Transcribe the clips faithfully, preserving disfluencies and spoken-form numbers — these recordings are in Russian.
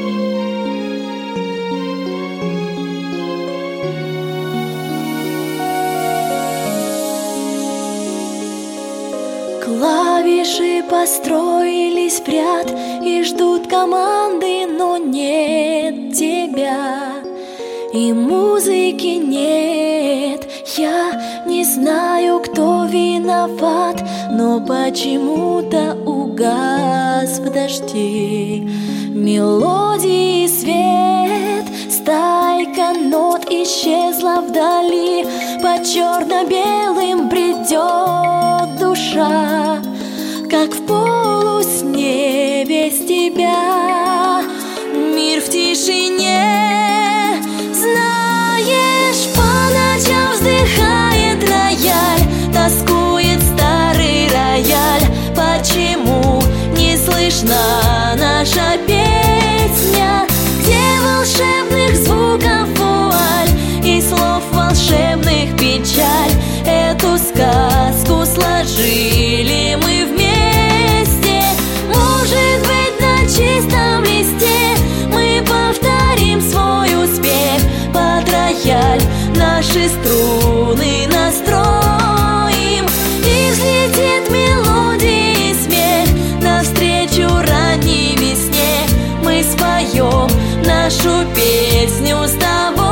Клавиши построились в ряд и ждут команды, но нет тебя, и музыки нет. Я не знаю, кто виноват, но почему-то угас в дожде мелодии свет. Стайка нот исчезла вдали, по черно-белым бредет душа, как в полусне без тебя. Мир в тишине, знаешь, по ночам вздыхает рояль, тоскует старый рояль. Почему не слышна наша песня? Где волшебных звуков вуаль и слов волшебных печаль? Эту сказку сложили мы вместе. Может быть, на чистом листе мы повторим свой успех. Под рояль наши струны настроим, и взлетит мелодия и смех навстречу ранней весне. Мы споем нашу песню с тобою.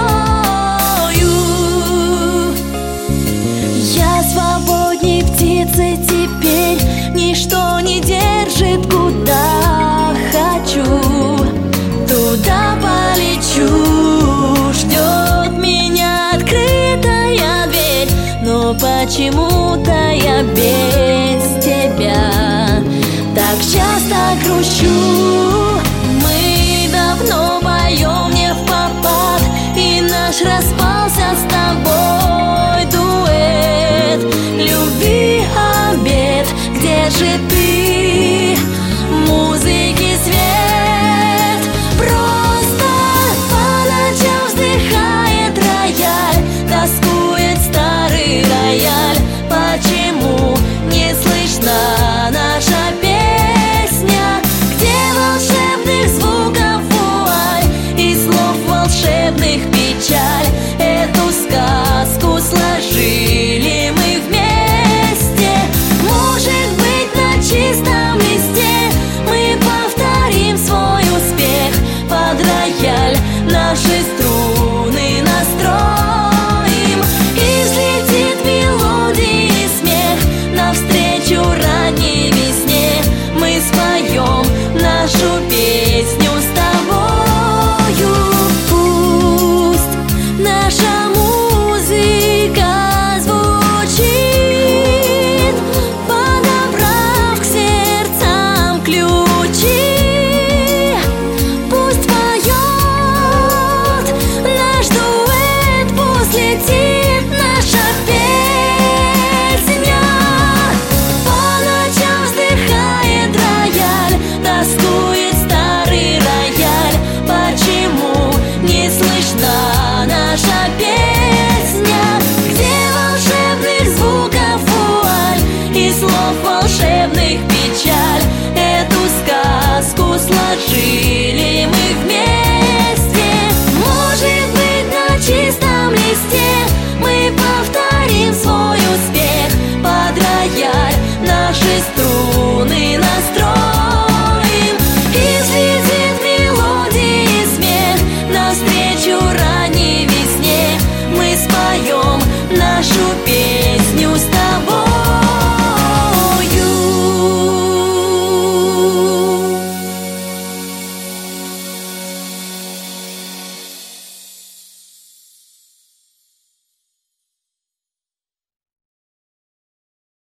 Я свободней птицы теперь, ничто не держит, куда хочу, туда полечу. Ждет меня открытая дверь, но почему-то я без тебя так часто грущу. Мы давно поем не впопад, и наш распался с тобой дуэт. Любви обед, где же ты?